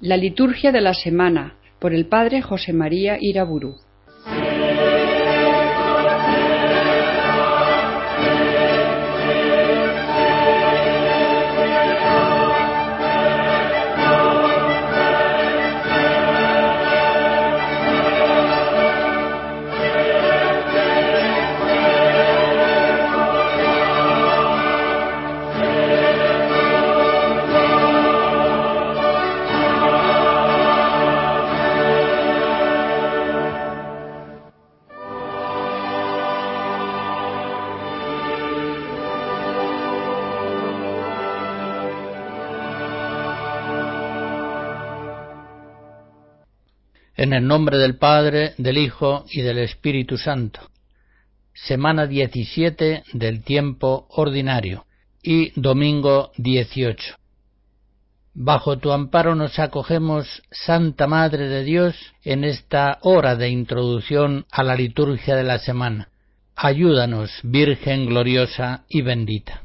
La liturgia de la semana, por el Padre José María Iraburu. En el nombre del Padre, del Hijo y del Espíritu Santo. Semana 17 del tiempo ordinario y domingo 18. Bajo tu amparo nos acogemos, Santa Madre de Dios, en esta hora de introducción a la liturgia de la semana. Ayúdanos, Virgen gloriosa y bendita.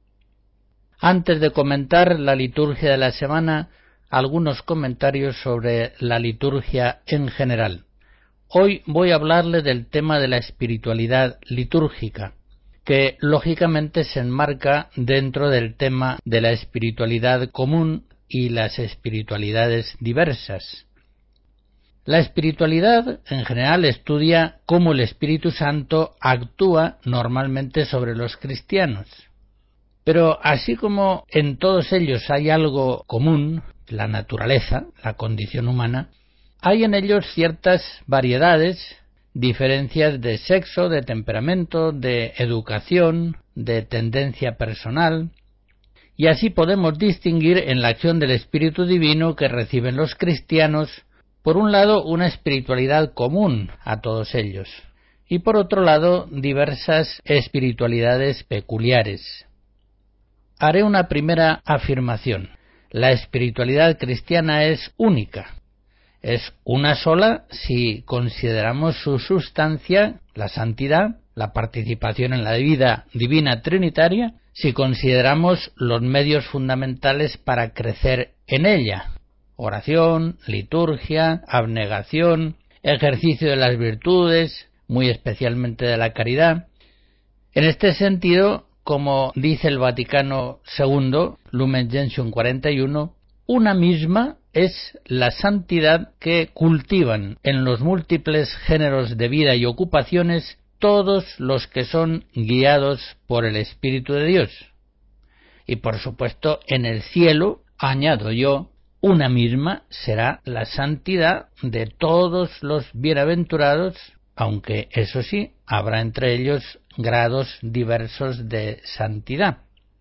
Antes de comentar la liturgia de la semana, algunos comentarios sobre la liturgia en general. Hoy voy a hablarle del tema de la espiritualidad litúrgica, que lógicamente se enmarca dentro del tema de la espiritualidad común y las espiritualidades diversas. La espiritualidad en general estudia cómo el Espíritu Santo actúa normalmente sobre los cristianos. Pero así como en todos ellos hay algo común, la naturaleza, la condición humana, hay en ellos ciertas variedades, diferencias de sexo, de temperamento, de educación, de tendencia personal, y así podemos distinguir en la acción del Espíritu Divino que reciben los cristianos, por un lado, una espiritualidad común a todos ellos, y por otro lado, diversas espiritualidades peculiares. Haré una primera afirmación. La espiritualidad cristiana es única. Es una sola si consideramos su sustancia, la santidad, la participación en la vida divina trinitaria, si consideramos los medios fundamentales para crecer en ella: oración, liturgia, abnegación, ejercicio de las virtudes, muy especialmente de la caridad. En este sentido, como dice el Vaticano II, Lumen Gentium 41, una misma es la santidad que cultivan en los múltiples géneros de vida y ocupaciones todos los que son guiados por el Espíritu de Dios. Y por supuesto, en el cielo, añado yo, una misma será la santidad de todos los bienaventurados, aunque eso sí, habrá entre ellos grados diversos de santidad.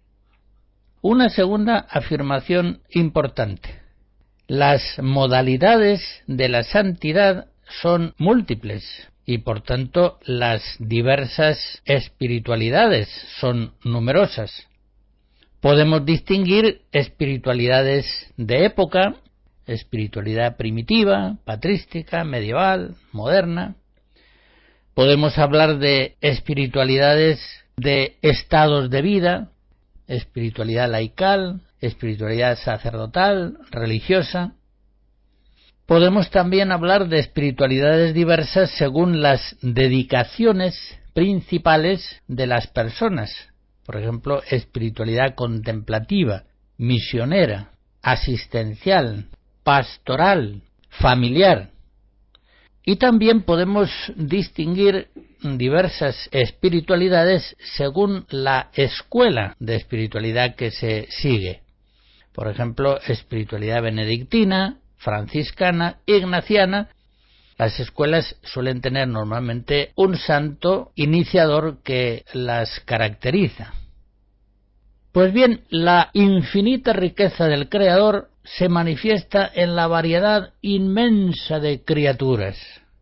Una segunda afirmación importante. Las modalidades de la santidad son múltiples y por tanto las diversas espiritualidades son numerosas. Podemos distinguir espiritualidades de época, espiritualidad primitiva, patrística, medieval, moderna. Podemos hablar de espiritualidades de estados de vida, espiritualidad laical, espiritualidad sacerdotal, religiosa. Podemos también hablar de espiritualidades diversas según las dedicaciones principales de las personas. Por ejemplo, espiritualidad contemplativa, misionera, asistencial, pastoral, familiar. Y también podemos distinguir diversas espiritualidades según la escuela de espiritualidad que se sigue. Por ejemplo, espiritualidad benedictina, franciscana, ignaciana. Las escuelas suelen tener normalmente un santo iniciador que las caracteriza. Pues bien, la infinita riqueza del Creador se manifiesta en la variedad inmensa de criaturas.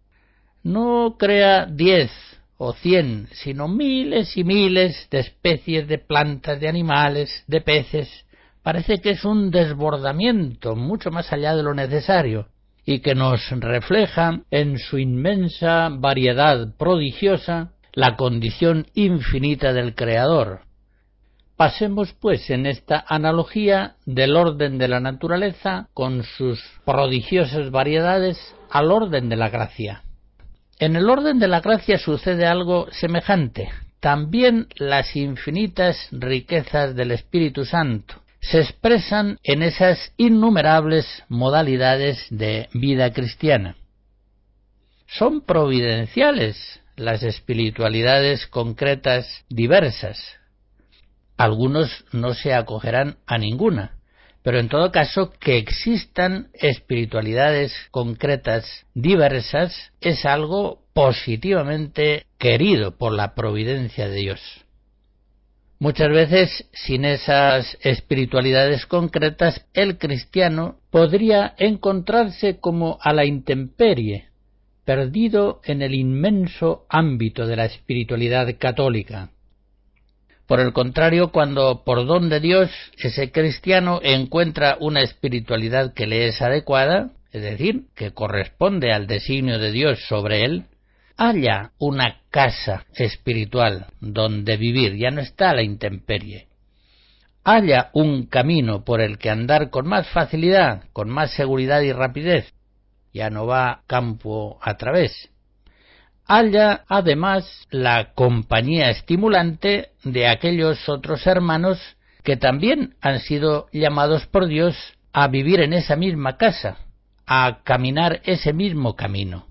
No crea 10 o 100, sino miles y miles de especies de plantas, de animales, de peces. Parece que es un desbordamiento mucho más allá de lo necesario y que nos refleja en su inmensa variedad prodigiosa la condición infinita del Creador. Pasemos, pues, en esta analogía del orden de la naturaleza, con sus prodigiosas variedades, al orden de la gracia. En el orden de la gracia sucede algo semejante. También las infinitas riquezas del Espíritu Santo se expresan en esas innumerables modalidades de vida cristiana. Son providenciales las espiritualidades concretas diversas. Algunos no se acogerán a ninguna, pero en todo caso que existan espiritualidades concretas diversas es algo positivamente querido por la providencia de Dios. Muchas veces, sin esas espiritualidades concretas, el cristiano podría encontrarse como a la intemperie, perdido en el inmenso ámbito de la espiritualidad católica. Por el contrario, cuando por don de Dios ese cristiano encuentra una espiritualidad que le es adecuada, es decir, que corresponde al designio de Dios sobre él, halla una casa espiritual donde vivir, ya no está a la intemperie. Halla un camino por el que andar con más facilidad, con más seguridad y rapidez, ya no va campo a través. Halla además la compañía estimulante de aquellos otros hermanos que también han sido llamados por Dios a vivir en esa misma casa, a caminar ese mismo camino.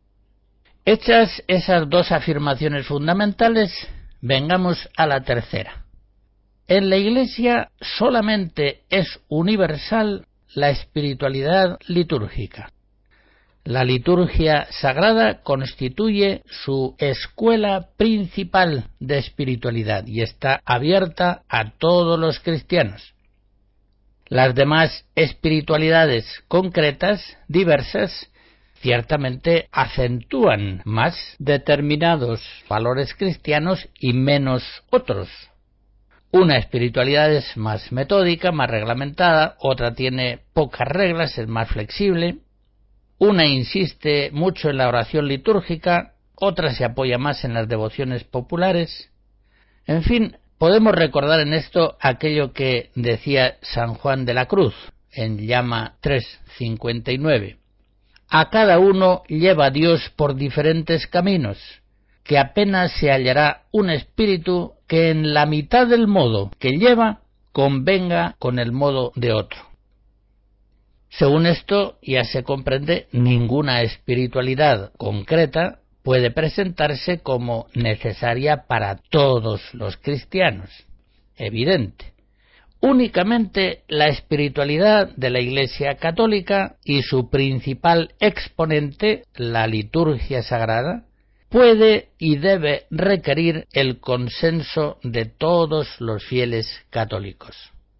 Hechas esas dos afirmaciones fundamentales, vengamos a la tercera. En la Iglesia solamente es universal la espiritualidad litúrgica. La liturgia sagrada constituye su escuela principal de espiritualidad y está abierta a todos los cristianos. Las demás espiritualidades concretas, diversas, ciertamente acentúan más determinados valores cristianos y menos otros. Una espiritualidad es más metódica, más reglamentada, otra tiene pocas reglas, es más flexible. Una insiste mucho en la oración litúrgica, otra se apoya más en las devociones populares. En fin, podemos recordar en esto aquello que decía San Juan de la Cruz en Llama 3:59. A cada uno lleva Dios por diferentes caminos, que apenas se hallará un espíritu que en la mitad del modo que lleva convenga con el modo de otro. Según esto, ya se comprende, ninguna espiritualidad concreta puede presentarse como necesaria para todos los cristianos. Evidente. Únicamente la espiritualidad de la Iglesia católica y su principal exponente, la liturgia sagrada, puede y debe requerir el consenso de todos los fieles católicos.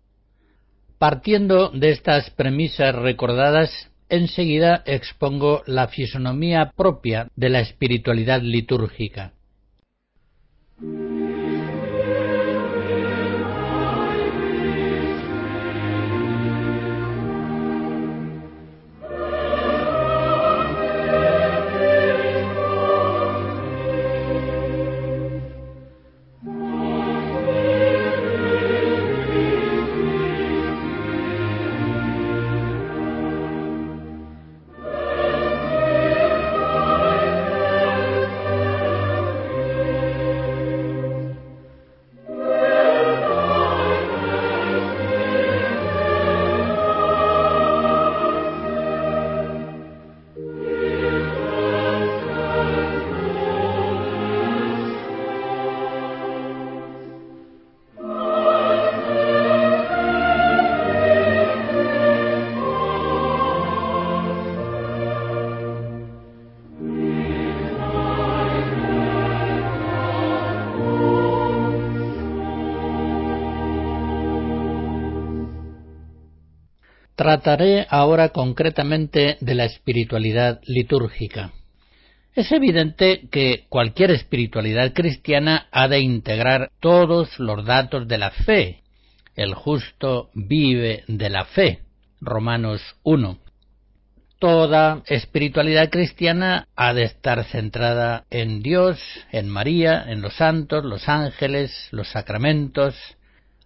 Partiendo de estas premisas recordadas, enseguida expongo la fisonomía propia de la espiritualidad litúrgica. Trataré ahora concretamente de la espiritualidad litúrgica. Es evidente que cualquier espiritualidad cristiana ha de integrar todos los datos de la fe. El justo vive de la fe. Romanos 1. Toda espiritualidad cristiana ha de estar centrada en Dios, en María, en los santos, los ángeles, los sacramentos.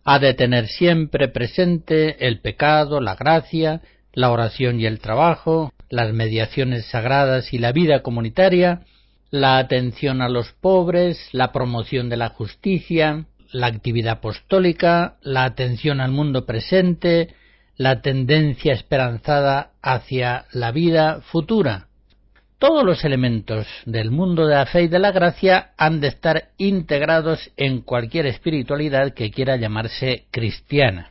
ha de tener siempre presente el pecado, la gracia, la oración y el trabajo, las mediaciones sagradas y la vida comunitaria, la atención a los pobres, la promoción de la justicia, la actividad apostólica, la atención al mundo presente, la tendencia esperanzada hacia la vida futura. Todos los elementos del mundo de la fe y de la gracia han de estar integrados en cualquier espiritualidad que quiera llamarse cristiana.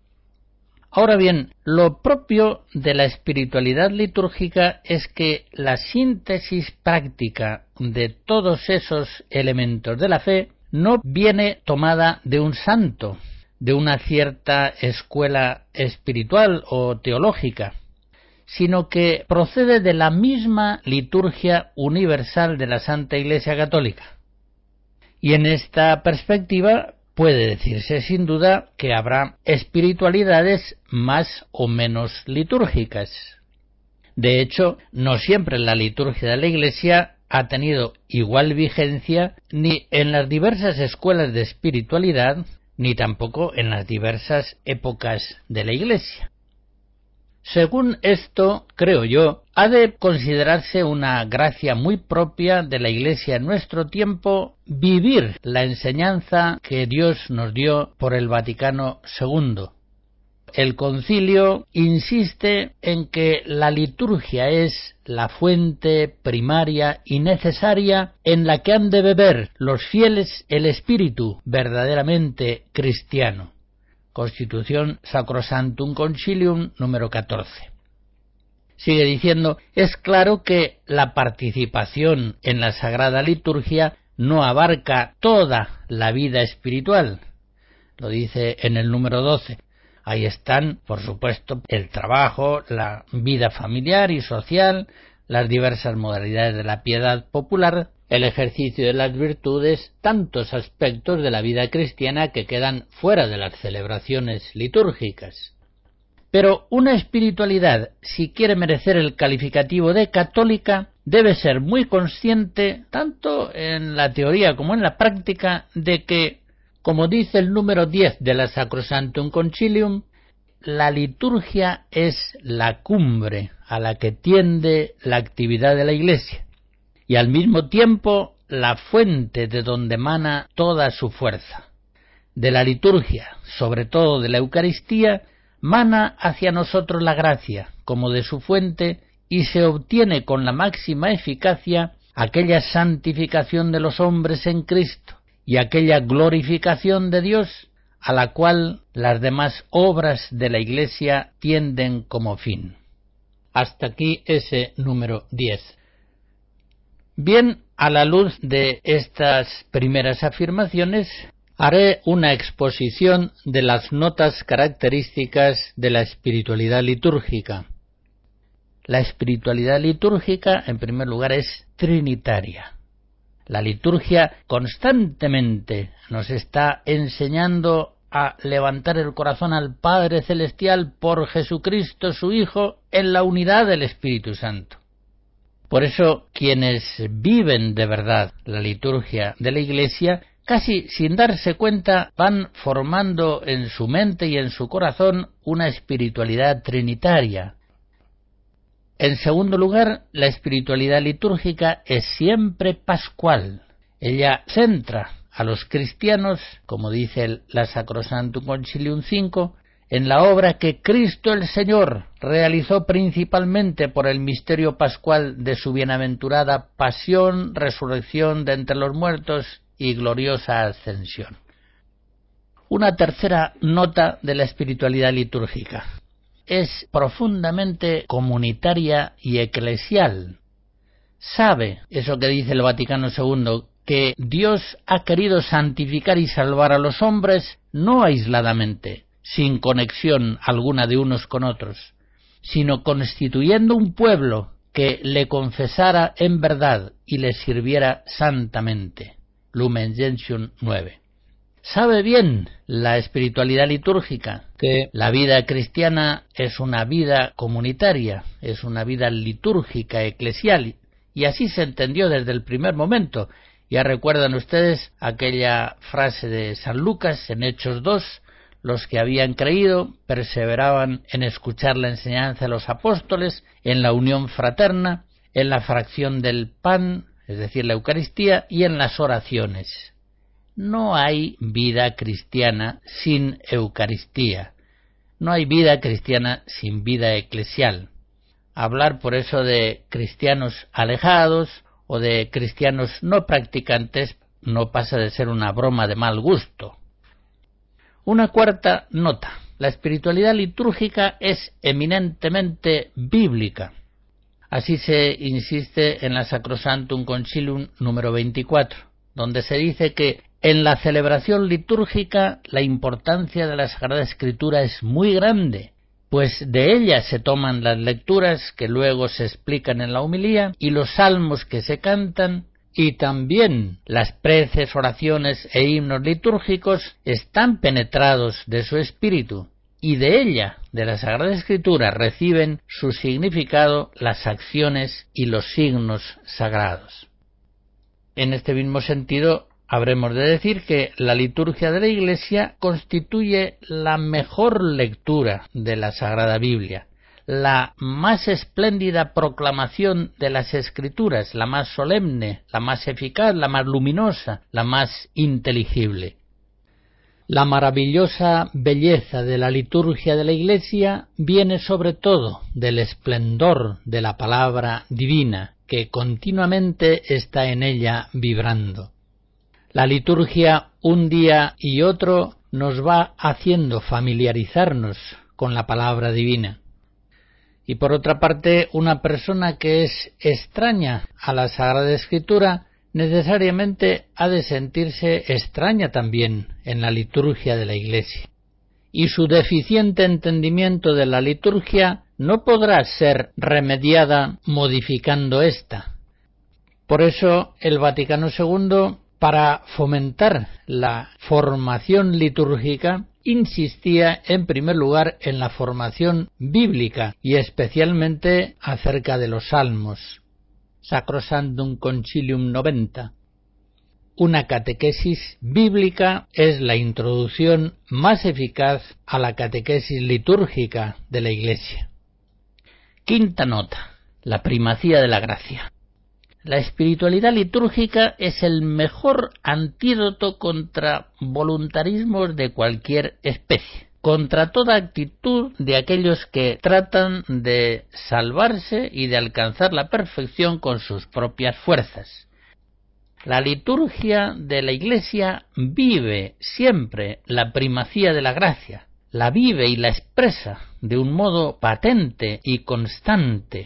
Ahora bien, lo propio de la espiritualidad litúrgica es que la síntesis práctica de todos esos elementos de la fe no viene tomada de un santo, de una cierta escuela espiritual o teológica, sino que procede de la misma liturgia universal de la Santa Iglesia Católica. Y en esta perspectiva puede decirse sin duda que habrá espiritualidades más o menos litúrgicas. De hecho, no siempre la liturgia de la Iglesia ha tenido igual vigencia ni en las diversas escuelas de espiritualidad, ni tampoco en las diversas épocas de la Iglesia. Según esto, creo yo, ha de considerarse una gracia muy propia de la Iglesia en nuestro tiempo vivir la enseñanza que Dios nos dio por el Vaticano II. El concilio insiste en que la liturgia es la fuente primaria y necesaria en la que han de beber los fieles el espíritu verdaderamente cristiano. Constitución Sacrosanctum Concilium número 14. Sigue diciendo, es claro que la participación en la Sagrada Liturgia no abarca toda la vida espiritual. Lo dice en el número 12. Ahí están, por supuesto, el trabajo, la vida familiar y social, las diversas modalidades de la piedad popular, el ejercicio de las virtudes, tantos aspectos de la vida cristiana que quedan fuera de las celebraciones litúrgicas. Pero una espiritualidad, si quiere merecer el calificativo de católica, debe ser muy consciente, tanto en la teoría como en la práctica, de que, como dice el número 10 de la Sacrosanctum Concilium, la liturgia es la cumbre a la que tiende la actividad de la Iglesia, y al mismo tiempo la fuente de donde emana toda su fuerza. De la liturgia, sobre todo de la Eucaristía, mana hacia nosotros la gracia, como de su fuente, y se obtiene con la máxima eficacia aquella santificación de los hombres en Cristo y aquella glorificación de Dios a la cual las demás obras de la Iglesia tienden como fin. Hasta aquí ese número 10. Bien, a la luz de estas primeras afirmaciones, haré una exposición de las notas características de la espiritualidad litúrgica. La espiritualidad litúrgica, en primer lugar, es trinitaria. La liturgia constantemente nos está enseñando a levantar el corazón al Padre Celestial por Jesucristo su Hijo en la unidad del Espíritu Santo. Por eso, quienes viven de verdad la liturgia de la Iglesia, casi sin darse cuenta, van formando en su mente y en su corazón una espiritualidad trinitaria. En segundo lugar, la espiritualidad litúrgica es siempre pascual. Ella centra a los cristianos, como dice la Sacrosanctum Concilium 5, en la obra que Cristo el Señor realizó principalmente por el misterio pascual de su bienaventurada pasión, resurrección de entre los muertos y gloriosa ascensión. Una tercera nota de la espiritualidad litúrgica. Es profundamente comunitaria y eclesial. Sabe, eso que dice el Vaticano II, que Dios ha querido santificar y salvar a los hombres no aisladamente, sin conexión alguna de unos con otros, sino constituyendo un pueblo que le confesara en verdad y le sirviera santamente. Lumen Gentium 9. Sabe bien la espiritualidad litúrgica que la vida cristiana es una vida comunitaria, es una vida litúrgica, eclesial, y así se entendió desde el primer momento. Ya recuerdan ustedes aquella frase de San Lucas en Hechos 2, los que habían creído perseveraban en escuchar la enseñanza de los apóstoles, en la unión fraterna, en la fracción del pan, es decir, la Eucaristía, y en las oraciones. No hay vida cristiana sin Eucaristía. No hay vida cristiana sin vida eclesial. Hablar por eso de cristianos alejados o de cristianos no practicantes no pasa de ser una broma de mal gusto. Una cuarta nota. La espiritualidad litúrgica es eminentemente bíblica. Así se insiste en la Sacrosanctum Concilium número 24, donde se dice que en la celebración litúrgica la importancia de la Sagrada Escritura es muy grande, pues de ella se toman las lecturas que luego se explican en la homilía y los salmos que se cantan, y también las preces, oraciones e himnos litúrgicos están penetrados de su espíritu, y de ella, de la Sagrada Escritura, reciben su significado las acciones y los signos sagrados. En este mismo sentido, habremos de decir que la liturgia de la Iglesia constituye la mejor lectura de la Sagrada Biblia, la más espléndida proclamación de las Escrituras, la más solemne, la más eficaz, la más luminosa, la más inteligible. La maravillosa belleza de la liturgia de la Iglesia viene sobre todo del esplendor de la palabra divina, que continuamente está en ella vibrando. La liturgia un día y otro nos va haciendo familiarizarnos con la palabra divina. Y por otra parte, una persona que es extraña a la Sagrada Escritura necesariamente ha de sentirse extraña también en la liturgia de la Iglesia. Y su deficiente entendimiento de la liturgia no podrá ser remediada modificando ésta. Por eso el Vaticano II, para fomentar la formación litúrgica, insistía en primer lugar en la formación bíblica y especialmente acerca de los salmos. Sacrosanctum Concilium 90. Una catequesis bíblica es la introducción más eficaz a la catequesis litúrgica de la Iglesia. Quinta nota. La primacía de la gracia. La espiritualidad litúrgica es el mejor antídoto contra voluntarismos de cualquier especie, contra toda actitud de aquellos que tratan de salvarse y de alcanzar la perfección con sus propias fuerzas. La liturgia de la Iglesia vive siempre la primacía de la gracia, la vive y la expresa de un modo patente y constante.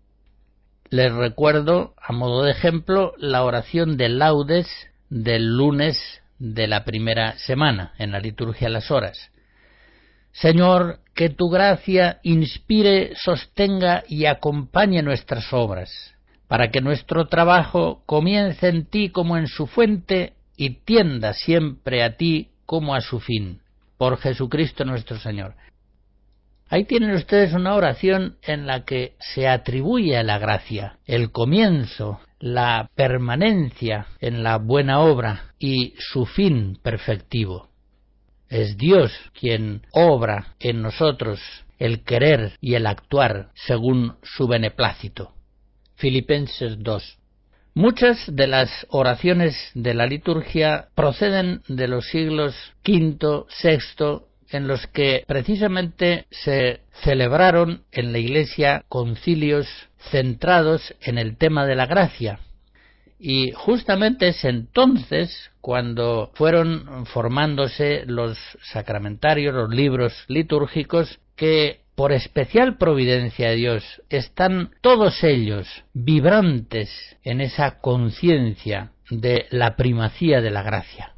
Les recuerdo, a modo de ejemplo, la oración de laudes del lunes de la primera semana en la liturgia de las horas. Señor, que tu gracia inspire, sostenga y acompañe nuestras obras, para que nuestro trabajo comience en ti como en su fuente y tienda siempre a ti como a su fin. Por Jesucristo nuestro Señor. Ahí tienen ustedes una oración en la que se atribuye a la gracia el comienzo, la permanencia en la buena obra y su fin perfectivo. Es Dios quien obra en nosotros el querer y el actuar según su beneplácito. Filipenses 2. Muchas de las oraciones de la liturgia proceden de los siglos V, VI, en los que precisamente se celebraron en la Iglesia concilios centrados en el tema de la gracia. Y justamente es entonces cuando fueron formándose los sacramentarios, los libros litúrgicos, que por especial providencia de Dios están todos ellos vibrantes en esa conciencia de la primacía de la gracia.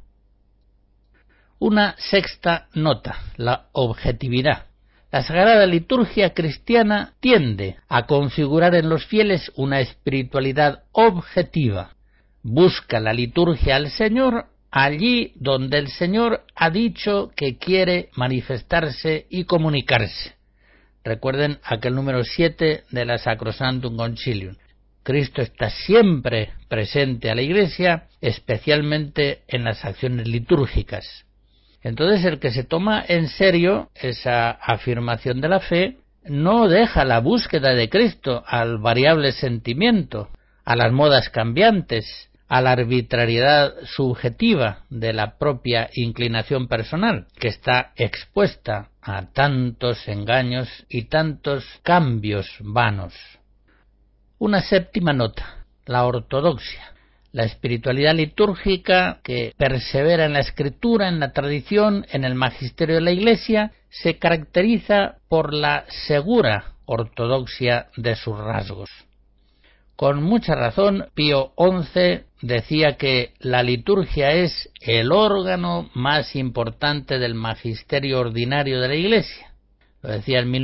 Una sexta nota, la objetividad. La Sagrada Liturgia cristiana tiende a configurar en los fieles una espiritualidad objetiva. Busca la liturgia al Señor allí donde el Señor ha dicho que quiere manifestarse y comunicarse. Recuerden aquel número 7 de la Sacrosanctum Concilium. Cristo está siempre presente a la Iglesia, especialmente en las acciones litúrgicas. Entonces el que se toma en serio esa afirmación de la fe no deja la búsqueda de Cristo al variable sentimiento, a las modas cambiantes, a la arbitrariedad subjetiva de la propia inclinación personal, que está expuesta a tantos engaños y tantos cambios vanos. Una séptima nota, la ortodoxia. La espiritualidad litúrgica que persevera en la escritura, en la tradición, en el magisterio de la Iglesia, se caracteriza por la segura ortodoxia de sus rasgos. Con mucha razón, Pío XI decía que la liturgia es el órgano más importante del magisterio ordinario de la Iglesia. Lo decía en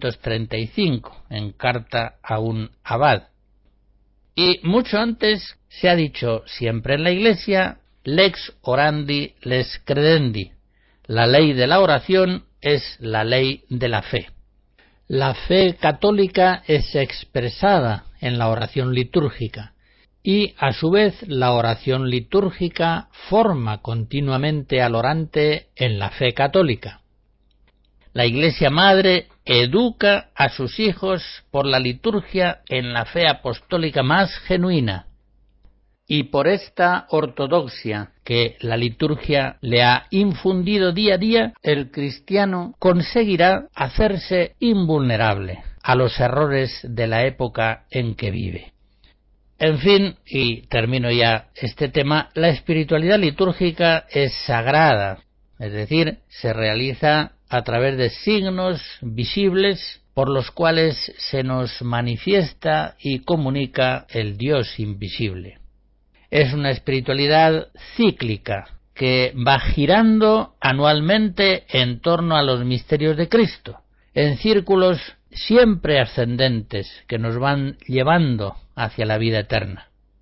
1935, en carta a un abad. Y mucho antes se ha dicho siempre en la Iglesia, lex orandi lex credendi. La ley de la oración es la ley de la fe. La fe católica es expresada en la oración litúrgica y, a su vez, la oración litúrgica forma continuamente al orante en la fe católica. La Iglesia Madre educa a sus hijos por la liturgia en la fe apostólica más genuina, y por esta ortodoxia que la liturgia le ha infundido día a día, el cristiano conseguirá hacerse invulnerable a los errores de la época en que vive. En fin, y termino ya este tema, la espiritualidad litúrgica es sagrada, es decir, se realiza a través de signos visibles por los cuales se nos manifiesta y comunica el Dios invisible. Es una espiritualidad cíclica que va girando anualmente en torno a los misterios de Cristo, en círculos siempre ascendentes que nos van llevando hacia la vida eterna.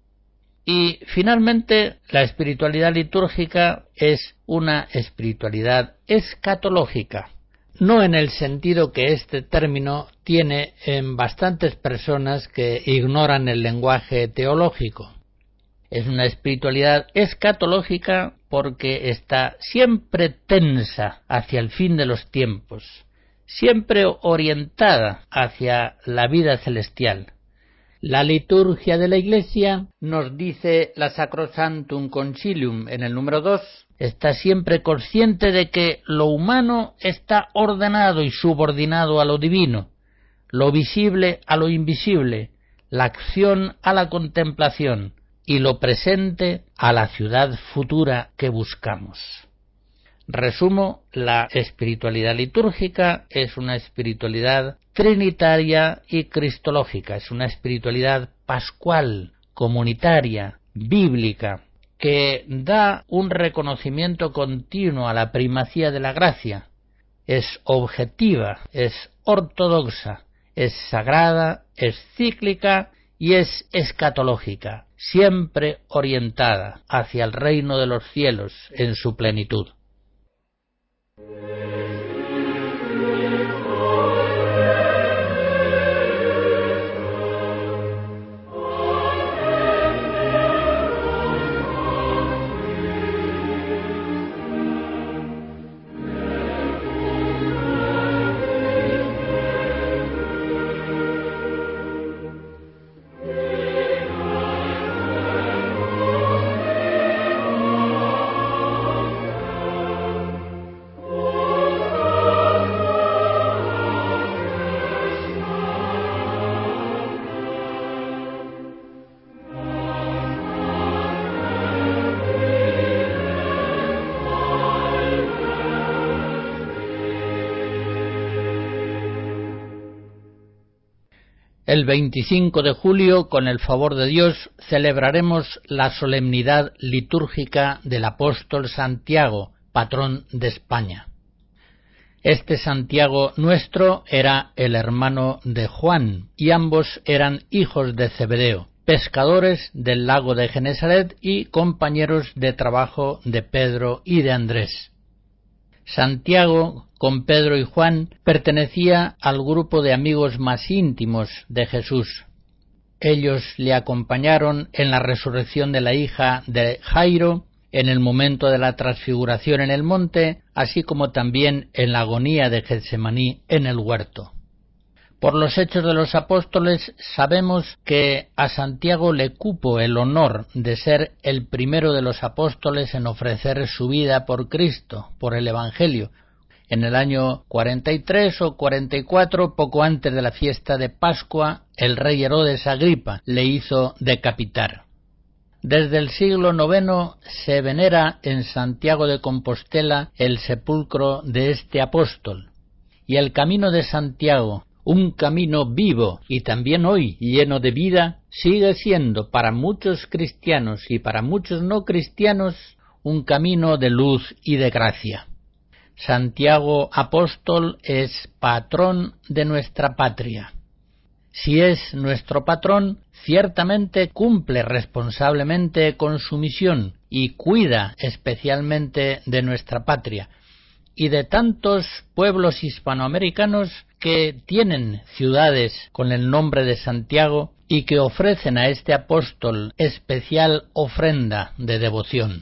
Y finalmente, la espiritualidad litúrgica es una espiritualidad escatológica, no en el sentido que este término tiene en bastantes personas que ignoran el lenguaje teológico. Es una espiritualidad escatológica porque está siempre tensa hacia el fin de los tiempos, siempre orientada hacia la vida celestial. La liturgia de la Iglesia, nos dice la Sacrosanctum Concilium en el número 2, está siempre consciente de que lo humano está ordenado y subordinado a lo divino, lo visible a lo invisible, la acción a la contemplación y lo presente a la ciudad futura que buscamos. Resumo, la espiritualidad litúrgica es una espiritualidad trinitaria y cristológica, es una espiritualidad pascual, comunitaria, bíblica, que da un reconocimiento continuo a la primacía de la gracia, es objetiva, es ortodoxa, es sagrada, es cíclica y es escatológica, siempre orientada hacia el reino de los cielos en su plenitud. El 25 de julio, con el favor de Dios, celebraremos la solemnidad litúrgica del apóstol Santiago, patrón de España. Este Santiago nuestro era el hermano de Juan, y ambos eran hijos de Zebedeo, pescadores del lago de Genesaret y compañeros de trabajo de Pedro y de Andrés. Santiago, con Pedro y Juan, pertenecía al grupo de amigos más íntimos de Jesús. Ellos le acompañaron en la resurrección de la hija de Jairo, en el momento de la transfiguración en el monte, así como también en la agonía de Getsemaní en el huerto. Por los Hechos de los Apóstoles sabemos que a Santiago le cupo el honor de ser el primero de los apóstoles en ofrecer su vida por Cristo, por el Evangelio. En el año 43 o 44, poco antes de la fiesta de Pascua, el rey Herodes Agripa le hizo decapitar. Desde el siglo IX se venera en Santiago de Compostela el sepulcro de este apóstol, y el camino de Santiago, un camino vivo y también hoy lleno de vida, sigue siendo para muchos cristianos y para muchos no cristianos un camino de luz y de gracia. Santiago apóstol es patrón de nuestra patria. Si es nuestro patrón, ciertamente cumple responsablemente con su misión y cuida especialmente de nuestra patria y de tantos pueblos hispanoamericanos que tienen ciudades con el nombre de Santiago y que ofrecen a este apóstol especial ofrenda de devoción.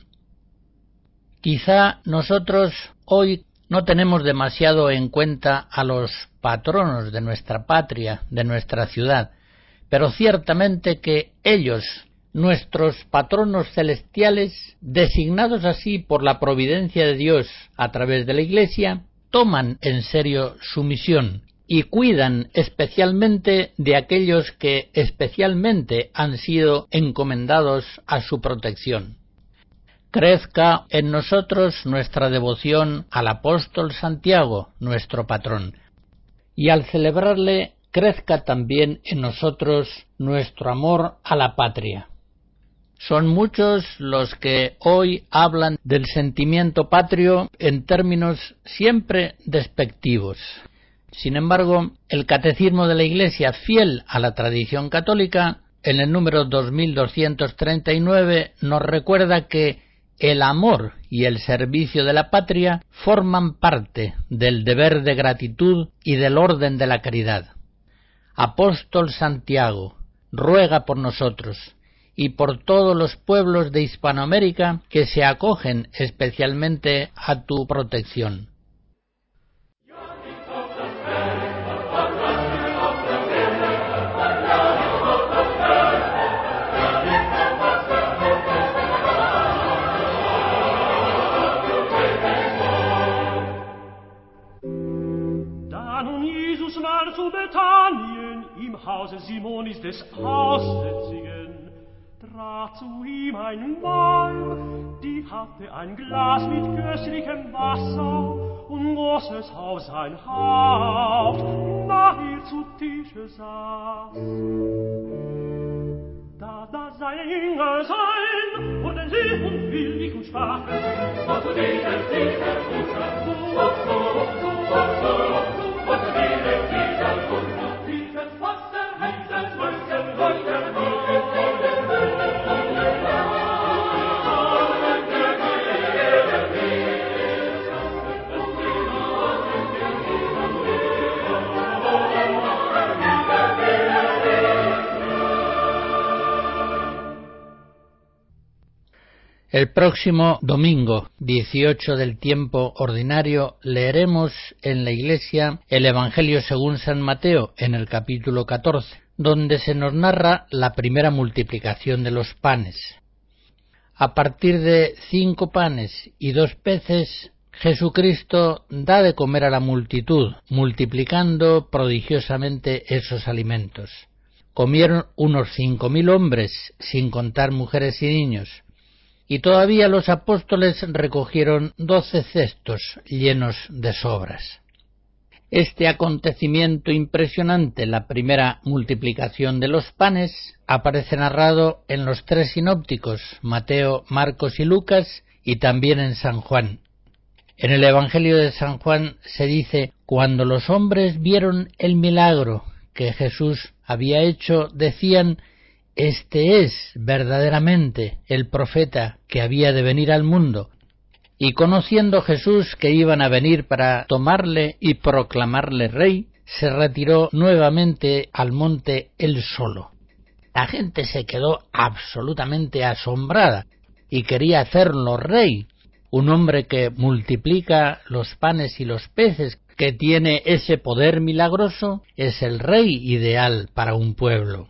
Quizá nosotros hoy no tenemos demasiado en cuenta a los patronos de nuestra patria, de nuestra ciudad, pero ciertamente que ellos, nuestros patronos celestiales, designados así por la providencia de Dios a través de la Iglesia, toman en serio su misión y cuidan especialmente de aquellos que especialmente han sido encomendados a su protección. Crezca en nosotros nuestra devoción al apóstol Santiago, nuestro patrón, y al celebrarle crezca también en nosotros nuestro amor a la patria. Son muchos los que hoy hablan del sentimiento patrio en términos siempre despectivos. Sin embargo, el Catecismo de la Iglesia, fiel a la tradición católica, en el número 2239 nos recuerda que el amor y el servicio de la patria forman parte del deber de gratitud y del orden de la caridad. Apóstol Santiago, ruega por nosotros y por todos los pueblos de Hispanoamérica que se acogen especialmente a tu protección. Zu Bethanien im Hause Simonis des Aussätzigen trat zu ihm ein Weib, die hatte ein Glas mit köstlichem Wasser und goss es auf sein Haupt, da ihr zu Tische saß. Da seine Jünger sein, wurden sie unwillig und sprachen, was zu denen sie El próximo domingo 18 del tiempo ordinario leeremos en la Iglesia el Evangelio según San Mateo en el capítulo 14, donde se nos narra la primera multiplicación de los panes. A partir de 5 panes y 2 peces, Jesucristo da de comer a la multitud, multiplicando prodigiosamente esos alimentos. Comieron unos 5.000 hombres, sin contar mujeres y niños. Y todavía los apóstoles recogieron 12 cestos llenos de sobras. Este acontecimiento impresionante, la primera multiplicación de los panes, aparece narrado en los 3 sinópticos, Mateo, Marcos y Lucas, y también en San Juan. En el Evangelio de San Juan se dice: cuando los hombres vieron el milagro que Jesús había hecho, decían: este es verdaderamente el profeta que había de venir al mundo. Y conociendo Jesús que iban a venir para tomarle y proclamarle rey, se retiró nuevamente al monte él solo. La gente se quedó absolutamente asombrada. y quería hacerlo rey, un hombre que multiplica los panes y los peces, que tiene ese poder milagroso, es el rey ideal para un pueblo.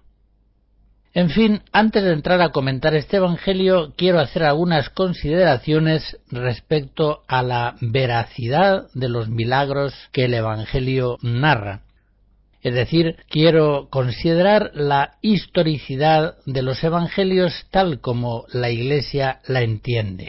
En fin, antes de entrar a comentar este Evangelio, quiero hacer algunas consideraciones respecto a la veracidad de los milagros que el Evangelio narra. Es decir, quiero considerar la historicidad de los Evangelios tal como la Iglesia la entiende.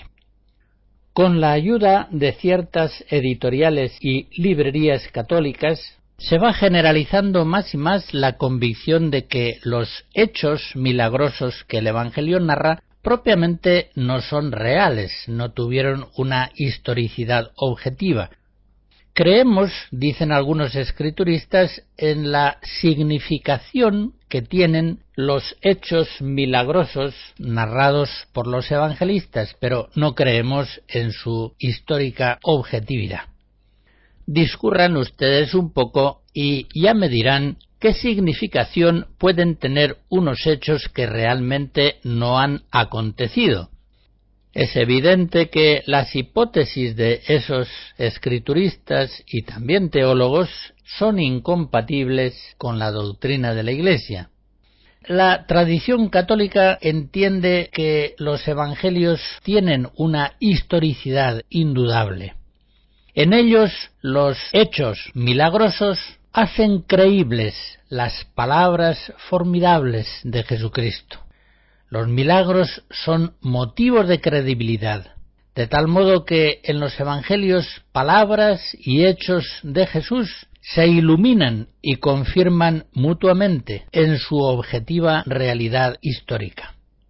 Con la ayuda de ciertas editoriales y librerías católicas, se va generalizando más y más la convicción de que los hechos milagrosos que el Evangelio narra propiamente no son reales, no tuvieron una historicidad objetiva. Creemos, dicen algunos escrituristas, en la significación que tienen los hechos milagrosos narrados por los evangelistas, pero no creemos en su histórica objetividad. Discurran ustedes un poco y ya me dirán qué significación pueden tener unos hechos que realmente no han acontecido. Es evidente que las hipótesis de esos escrituristas y también teólogos son incompatibles con la doctrina de la Iglesia. La tradición católica entiende que los evangelios tienen una historicidad indudable. En ellos los hechos milagrosos hacen creíbles las palabras formidables de Jesucristo. Los milagros son motivos de credibilidad, de tal modo que en los evangelios palabras y hechos de Jesús se iluminan y confirman mutuamente en su objetiva realidad histórica.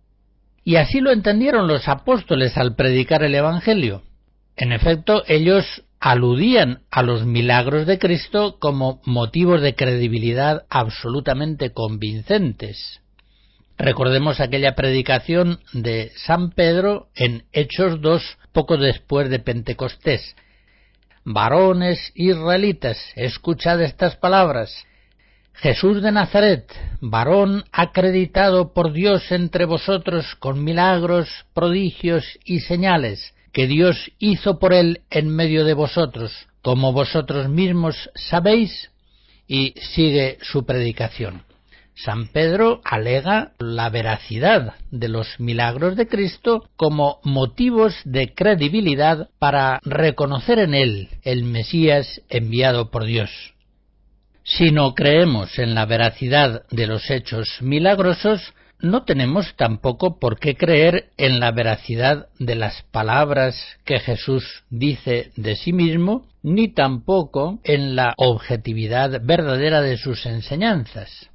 Y así lo entendieron los apóstoles al predicar el evangelio. En efecto, ellos aludían a los milagros de Cristo como motivos de credibilidad absolutamente convincentes. Recordemos aquella predicación de San Pedro en Hechos 2, poco después de Pentecostés. Varones israelitas, escuchad estas palabras. Jesús de Nazaret, varón acreditado por Dios entre vosotros con milagros, prodigios y señales, que Dios hizo por él en medio de vosotros, como vosotros mismos sabéis, y sigue su predicación. San Pedro alega la veracidad de los milagros de Cristo como motivos de credibilidad para reconocer en él el Mesías enviado por Dios. Si no creemos en la veracidad de los hechos milagrosos, no tenemos tampoco por qué creer en la veracidad de las palabras que Jesús dice de sí mismo, ni tampoco en la objetividad verdadera de sus enseñanzas.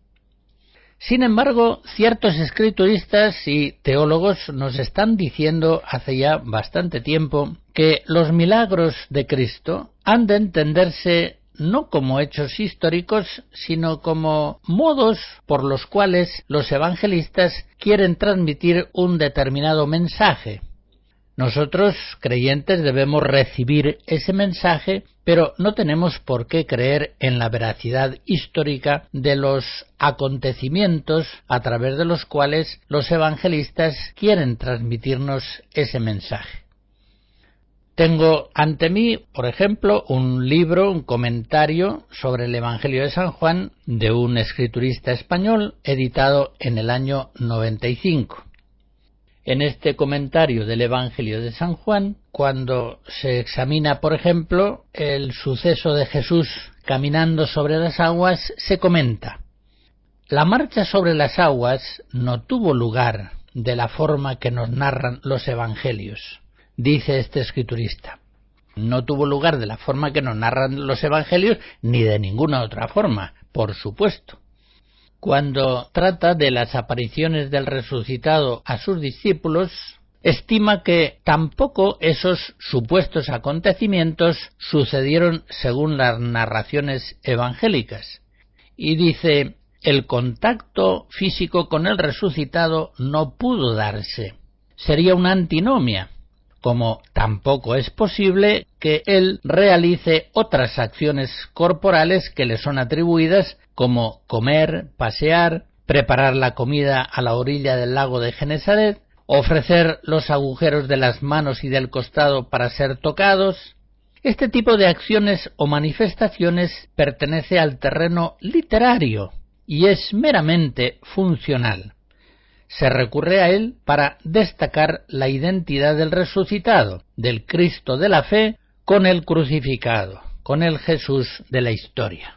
Sin embargo, ciertos escrituristas y teólogos nos están diciendo hace ya bastante tiempo que los milagros de Cristo han de entenderse no como hechos históricos, sino como modos por los cuales los evangelistas quieren transmitir un determinado mensaje. Nosotros, creyentes, debemos recibir ese mensaje, pero no tenemos por qué creer en la veracidad histórica de los acontecimientos a través de los cuales los evangelistas quieren transmitirnos ese mensaje. Tengo ante mí, por ejemplo, un libro, un comentario sobre el Evangelio de San Juan de un escriturista español, editado en el año 95. En este comentario del Evangelio de San Juan, cuando se examina, por ejemplo, el suceso de Jesús caminando sobre las aguas, se comenta: la marcha sobre las aguas no tuvo lugar de la forma que nos narran los Evangelios, dice este escriturista. No tuvo lugar de la forma que nos narran los Evangelios, ni de ninguna otra forma, por supuesto. Cuando trata de las apariciones del resucitado a sus discípulos, estima que tampoco esos supuestos acontecimientos sucedieron según las narraciones evangélicas. Y dice: el contacto físico con el resucitado no pudo darse. Sería una antinomia, como tampoco es posible que él realice otras acciones corporales que le son atribuidas, como comer, pasear, preparar la comida a la orilla del lago de Genesaret ofrecer los agujeros de las manos y del costado para ser tocados. Este tipo de acciones o manifestaciones pertenece al terreno literario y es meramente funcional. Se recurre a él para destacar la identidad del resucitado, del Cristo de la fe, con el crucificado, con el Jesús de la historia.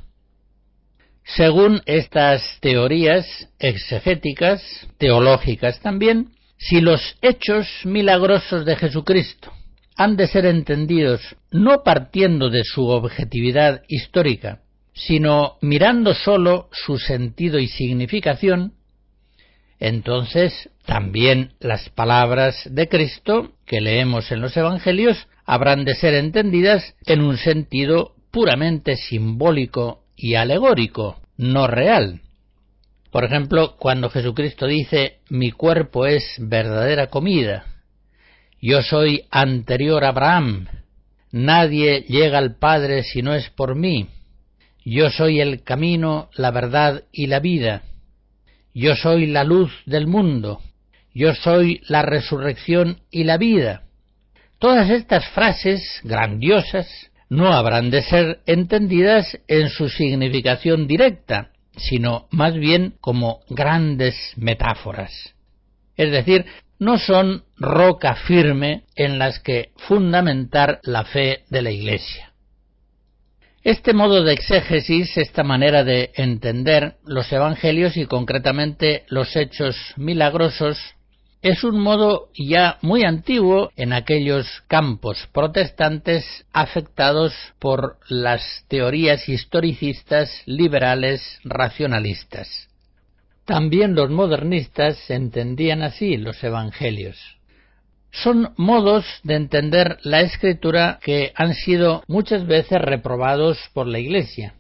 Según estas teorías exegéticas, teológicas también, si los hechos milagrosos de Jesucristo han de ser entendidos no partiendo de su objetividad histórica, sino mirando sólo su sentido y significación, entonces también las palabras de Cristo que leemos en los Evangelios habrán de ser entendidas en un sentido puramente simbólico y alegórico, no real. Por ejemplo, cuando Jesucristo dice: mi cuerpo es verdadera comida, yo soy anterior a Abraham, nadie llega al Padre si no es por mí, yo soy el camino, la verdad y la vida, yo soy la luz del mundo, yo soy la resurrección y la vida. Todas estas frases grandiosas no habrán de ser entendidas en su significación directa, sino más bien como grandes metáforas. Es decir, no son roca firme en las que fundamentar la fe de la Iglesia. Este modo de exégesis, esta manera de entender los Evangelios y concretamente los hechos milagrosos, es un modo ya muy antiguo en aquellos campos protestantes afectados por las teorías historicistas, liberales, racionalistas. También los modernistas entendían así los Evangelios. Son modos de entender la Escritura que han sido muchas veces reprobados por la Iglesia.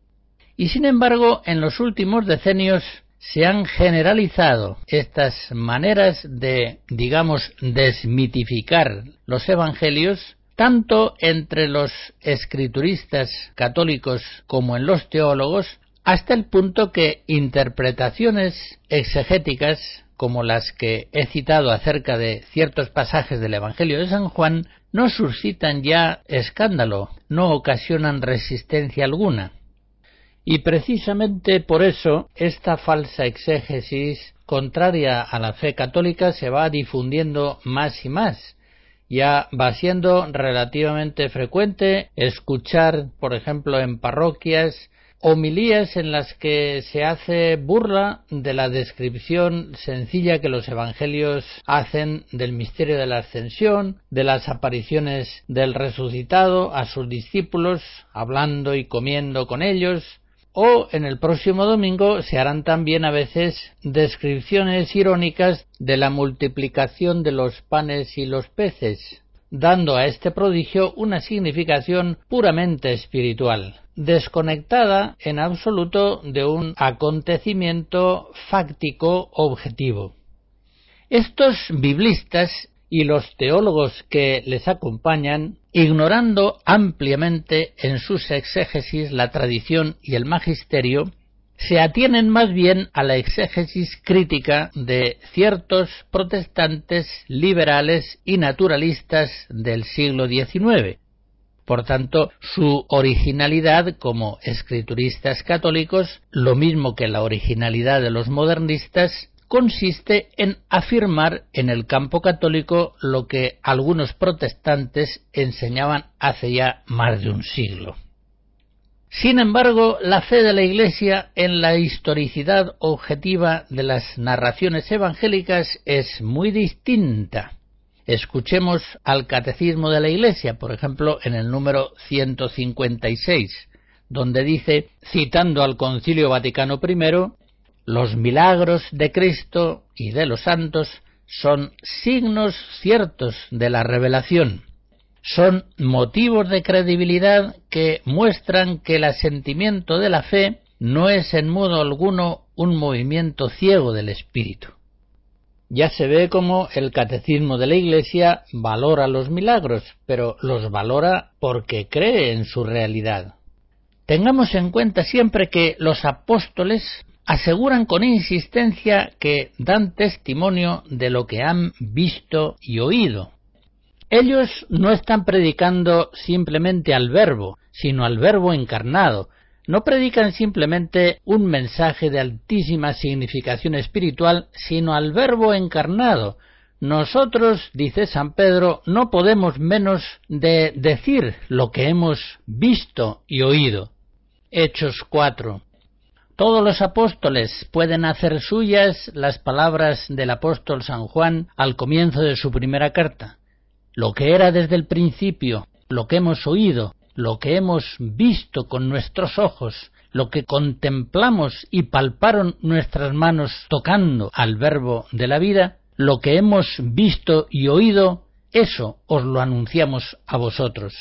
Y sin embargo, en los últimos decenios se han generalizado estas maneras de, digamos, desmitificar los Evangelios, tanto entre los escrituristas católicos como en los teólogos, hasta el punto que interpretaciones exegéticas, como las que he citado acerca de ciertos pasajes del Evangelio de San Juan, no suscitan ya escándalo, no ocasionan resistencia alguna. Y precisamente por eso esta falsa exégesis contraria a la fe católica se va difundiendo más y más. Ya va siendo relativamente frecuente escuchar, por ejemplo, en parroquias, homilías en las que se hace burla de la descripción sencilla que los evangelios hacen del misterio de la ascensión, de las apariciones del resucitado a sus discípulos, hablando y comiendo con ellos, o en el próximo domingo se harán también a veces descripciones irónicas de la multiplicación de los panes y los peces, dando a este prodigio una significación puramente espiritual, desconectada en absoluto de un acontecimiento fáctico objetivo. Estos biblistas y los teólogos que les acompañan, ignorando ampliamente en sus exégesis la tradición y el magisterio, se atienen más bien a la exégesis crítica de ciertos protestantes liberales y naturalistas del siglo XIX. Por tanto, su originalidad como escrituristas católicos, lo mismo que la originalidad de los modernistas, consiste en afirmar en el campo católico lo que algunos protestantes enseñaban hace ya más de un siglo. Sin embargo, la fe de la Iglesia en la historicidad objetiva de las narraciones evangélicas es muy distinta. Escuchemos al Catecismo de la Iglesia, por ejemplo, en el número 156, donde dice, citando al Concilio Vaticano I, los milagros de Cristo y de los santos son signos ciertos de la revelación. Son motivos de credibilidad que muestran que el asentimiento de la fe no es en modo alguno un movimiento ciego del espíritu. Ya se ve cómo el Catecismo de la Iglesia valora los milagros, pero los valora porque cree en su realidad. Tengamos en cuenta siempre que los apóstoles aseguran con insistencia que dan testimonio de lo que han visto y oído. Ellos no están predicando simplemente al Verbo, sino al Verbo encarnado. No predican simplemente un mensaje de altísima significación espiritual, sino al Verbo encarnado. Nosotros, dice San Pedro, no podemos menos de decir lo que hemos visto y oído. Hechos 4. Todos los apóstoles pueden hacer suyas las palabras del apóstol San Juan al comienzo de su primera carta. Lo que era desde el principio, lo que hemos oído, lo que hemos visto con nuestros ojos, lo que contemplamos y palparon nuestras manos tocando al Verbo de la vida, lo que hemos visto y oído, eso os lo anunciamos a vosotros.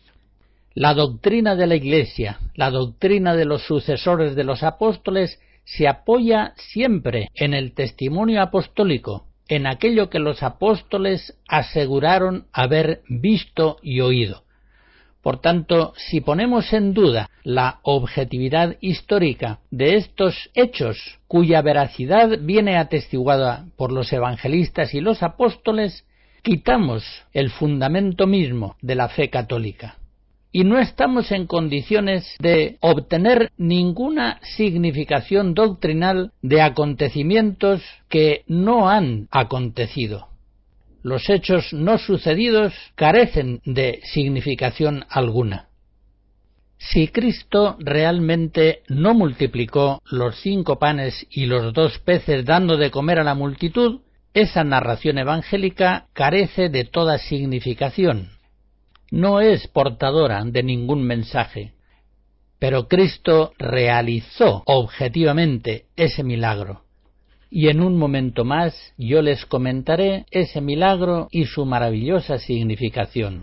La doctrina de la Iglesia, la doctrina de los sucesores de los apóstoles, se apoya siempre en el testimonio apostólico, en aquello que los apóstoles aseguraron haber visto y oído. Por tanto, si ponemos en duda la objetividad histórica de estos hechos, cuya veracidad viene atestiguada por los evangelistas y los apóstoles, quitamos el fundamento mismo de la fe católica. Y no estamos en condiciones de obtener ninguna significación doctrinal de acontecimientos que no han acontecido. Los hechos no sucedidos carecen de significación alguna. Si Cristo realmente no multiplicó los 5 panes y los 2 peces dando de comer a la multitud, esa narración evangélica carece de toda significación. No es portadora de ningún mensaje, pero Cristo realizó objetivamente ese milagro, y en un momento más yo les comentaré ese milagro y su maravillosa significación.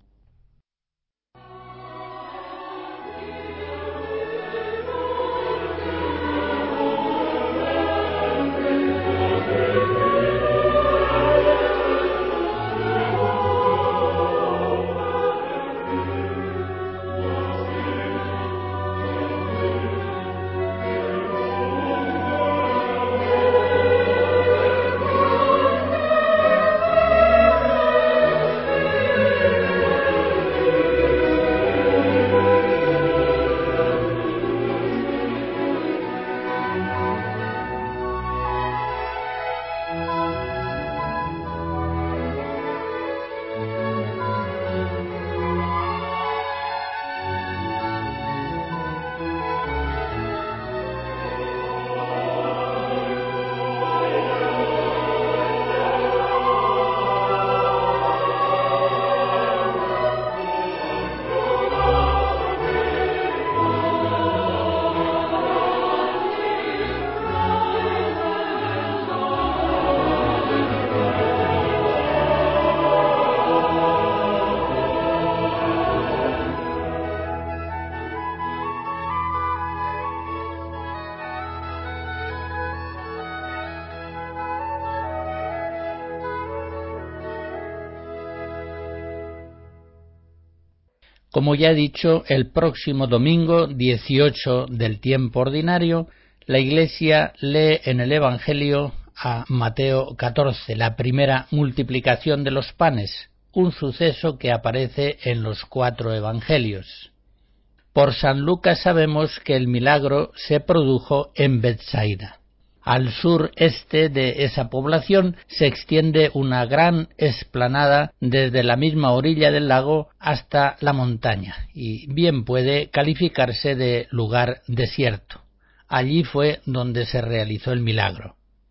Como ya he dicho, el próximo domingo 18 del tiempo ordinario, la Iglesia lee en el Evangelio a Mateo 14, la primera multiplicación de los panes, un suceso que aparece en los 4 Evangelios. Por San Lucas sabemos que el milagro se produjo en Betsaida. Al sureste de esa población se extiende una gran explanada desde la misma orilla del lago hasta la montaña, y bien puede calificarse de lugar desierto. Allí fue donde se realizó el milagro.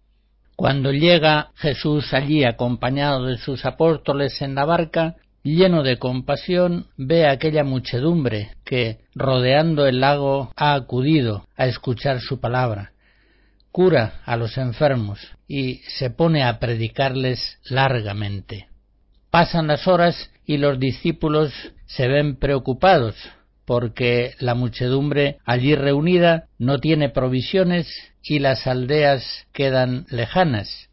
Cuando llega Jesús allí acompañado de sus apóstoles en la barca, lleno de compasión, ve a aquella muchedumbre que, rodeando el lago, ha acudido a escuchar su palabra. Cura a los enfermos y se pone a predicarles largamente. Pasan las horas y los discípulos se ven preocupados porque la muchedumbre allí reunida no tiene provisiones y las aldeas quedan lejanas.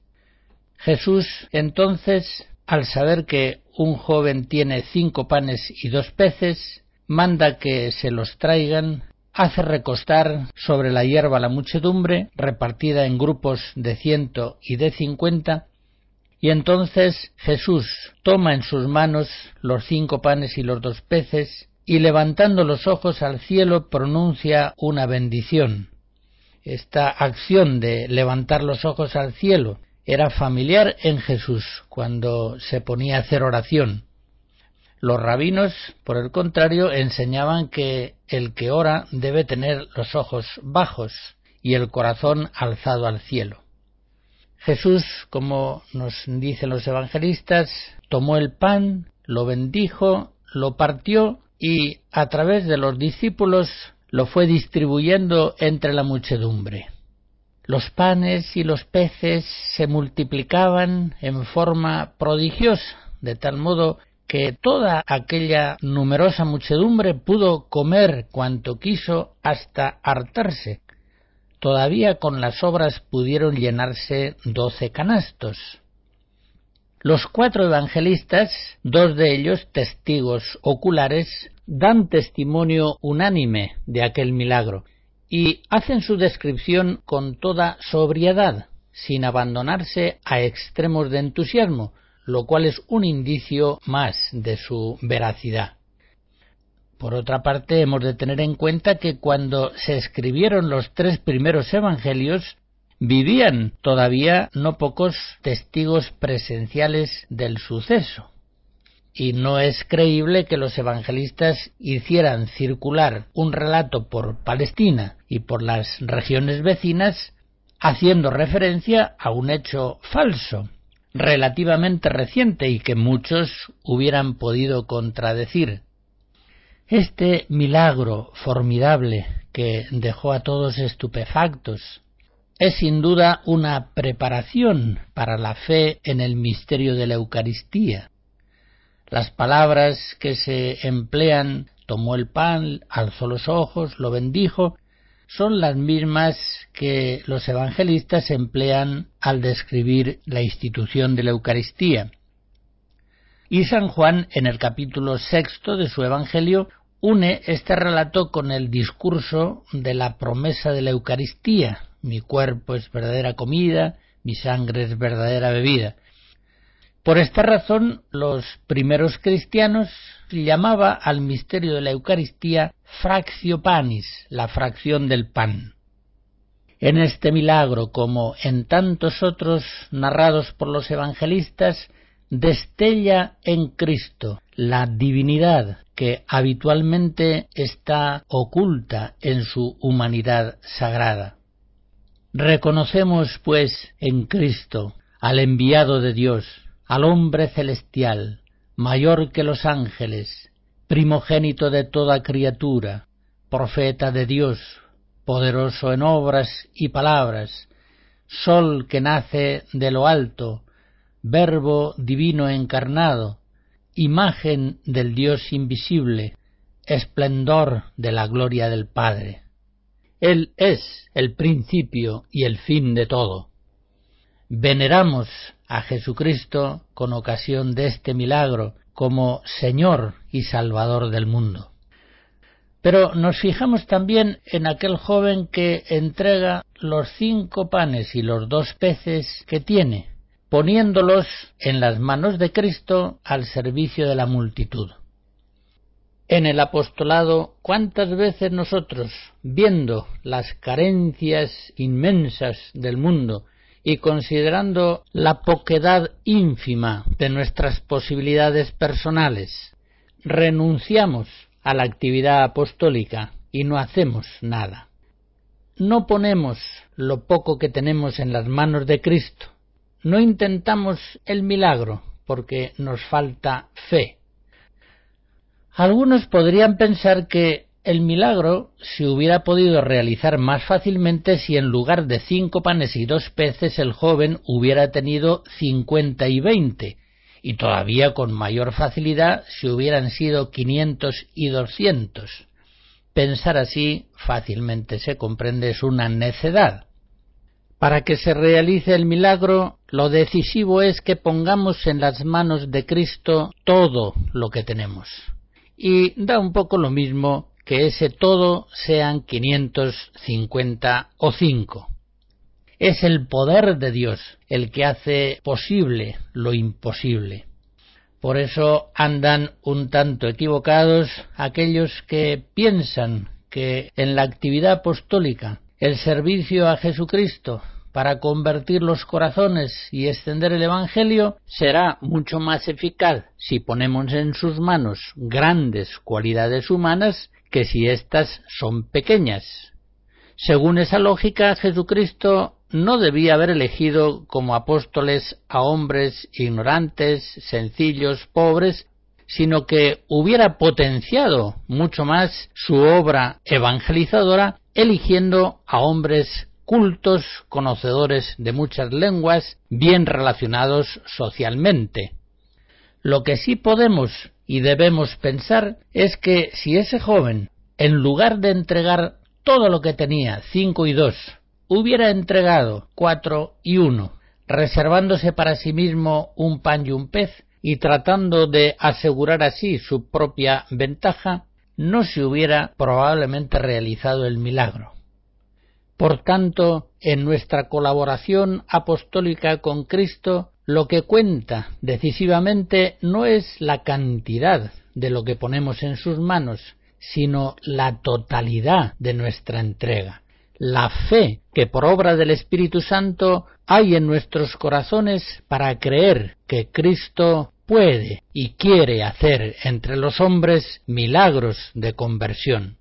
Jesús entonces, al saber que un joven tiene 5 panes y 2 peces, manda que se los traigan hace recostar sobre la hierba a la muchedumbre, repartida en grupos de 100 y de 50, y entonces Jesús toma en sus manos los 5 panes y los 2 peces, y levantando los ojos al cielo pronuncia una bendición. Esta acción de levantar los ojos al cielo era familiar en Jesús cuando se ponía a hacer oración. Los rabinos, por el contrario, enseñaban que el que ora debe tener los ojos bajos y el corazón alzado al cielo. Jesús, como nos dicen los evangelistas, tomó el pan, lo bendijo, lo partió y a través de los discípulos lo fue distribuyendo entre la muchedumbre. Los panes y los peces se multiplicaban en forma prodigiosa, de tal modo que toda aquella numerosa muchedumbre pudo comer cuanto quiso hasta hartarse. Todavía con las sobras pudieron llenarse 12 canastos. Los 4 evangelistas, 2 de ellos testigos oculares, dan testimonio unánime de aquel milagro y hacen su descripción con toda sobriedad, sin abandonarse a extremos de entusiasmo, lo cual es un indicio más de su veracidad. Por otra parte, hemos de tener en cuenta que cuando se escribieron los 3 primeros evangelios, vivían todavía no pocos testigos presenciales del suceso. Y no es creíble que los evangelistas hicieran circular un relato por Palestina y por las regiones vecinas, haciendo referencia a un hecho falso, relativamente reciente y que muchos hubieran podido contradecir. Este milagro formidable que dejó a todos estupefactos es sin duda una preparación para la fe en el misterio de la Eucaristía. Las palabras que se emplean, tomó el pan, alzó los ojos, lo bendijo, son las mismas que los evangelistas emplean al describir la institución de la Eucaristía. Y San Juan, en el capítulo 6 de su Evangelio, une este relato con el discurso de la promesa de la Eucaristía: mi cuerpo es verdadera comida, mi sangre es verdadera bebida. Por esta razón, los primeros cristianos llamaban al misterio de la Eucaristía fractio panis, la fracción del pan. En este milagro, como en tantos otros narrados por los evangelistas, destella en Cristo la divinidad que habitualmente está oculta en su humanidad sagrada. Reconocemos, pues, en Cristo al enviado de Dios, al hombre celestial, mayor que los ángeles, primogénito de toda criatura, profeta de Dios, poderoso en obras y palabras, sol que nace de lo alto, Verbo divino encarnado, imagen del Dios invisible, esplendor de la gloria del Padre. Él es el principio y el fin de todo. Veneramos a Jesucristo con ocasión de este milagro como Señor y Salvador del mundo. Pero nos fijamos también en aquel joven que entrega los 5 panes y los 2 peces que tiene, poniéndolos en las manos de Cristo al servicio de la multitud. En el apostolado, ¿cuántas veces nosotros, viendo las carencias inmensas del mundo y considerando la poquedad ínfima de nuestras posibilidades personales, renunciamos a la actividad apostólica y no hacemos nada? No ponemos lo poco que tenemos en las manos de Cristo. No intentamos el milagro porque nos falta fe. Algunos podrían pensar que el milagro se hubiera podido realizar más fácilmente si en lugar de 5 panes y 2 peces el joven hubiera tenido 50 y 20, y todavía con mayor facilidad si hubieran sido 500 y 200. Pensar así fácilmente se comprende es una necedad. Para que se realice el milagro, lo decisivo es que pongamos en las manos de Cristo todo lo que tenemos. Y da un poco lo mismo que ese todo sean 550 o 5. Es el poder de Dios el que hace posible lo imposible. Por eso andan un tanto equivocados aquellos que piensan que en la actividad apostólica, el servicio a Jesucristo para convertir los corazones y extender el Evangelio será mucho más eficaz si ponemos en sus manos grandes cualidades humanas que si éstas son pequeñas. Según esa lógica, Jesucristo no debía haber elegido como apóstoles a hombres ignorantes, sencillos, pobres, sino que hubiera potenciado mucho más su obra evangelizadora eligiendo a hombres cultos, conocedores de muchas lenguas, bien relacionados socialmente. Lo que sí podemos y debemos pensar es que si ese joven, en lugar de entregar todo lo que tenía, 5 y 2, hubiera entregado 4 y 1, reservándose para sí mismo un pan y un pez, y tratando de asegurar así su propia ventaja, no se hubiera probablemente realizado el milagro. Por tanto, en nuestra colaboración apostólica con Cristo, lo que cuenta decisivamente no es la cantidad de lo que ponemos en sus manos, sino la totalidad de nuestra entrega, la fe que por obra del Espíritu Santo hay en nuestros corazones para creer que Cristo puede y quiere hacer entre los hombres milagros de conversión.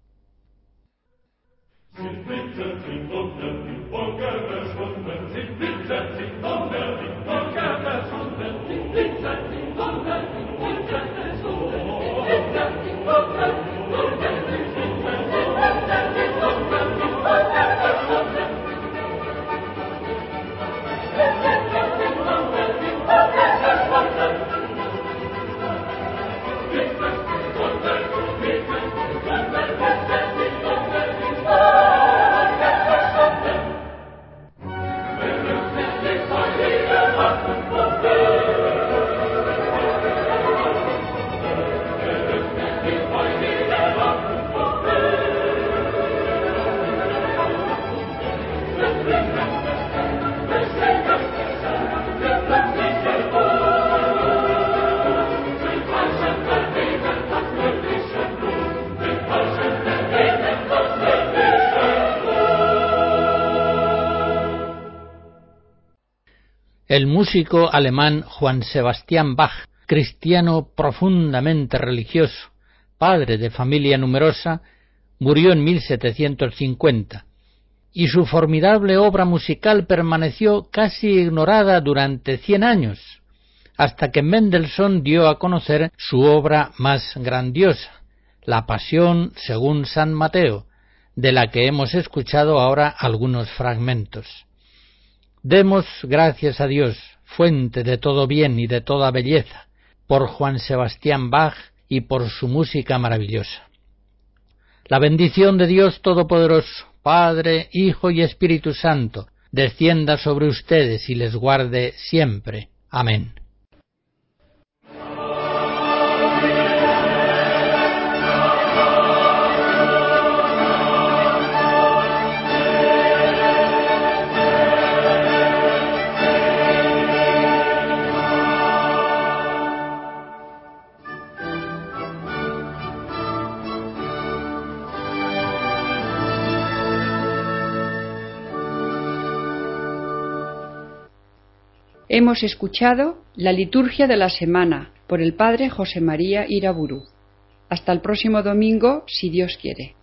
El músico alemán Johann Sebastian Bach, cristiano profundamente religioso, padre de familia numerosa, murió en 1750, y su formidable obra musical permaneció casi ignorada durante 100 años, hasta que Mendelssohn dio a conocer su obra más grandiosa, la Pasión según San Mateo, de la que hemos escuchado ahora algunos fragmentos. Demos gracias a Dios, fuente de todo bien y de toda belleza, por Johann Sebastian Bach y por su música maravillosa. La bendición de Dios Todopoderoso, Padre, Hijo y Espíritu Santo, descienda sobre ustedes y les guarde siempre. Amén. Hemos escuchado la liturgia de la semana por el Padre José María Iraburu. Hasta el próximo domingo, si Dios quiere.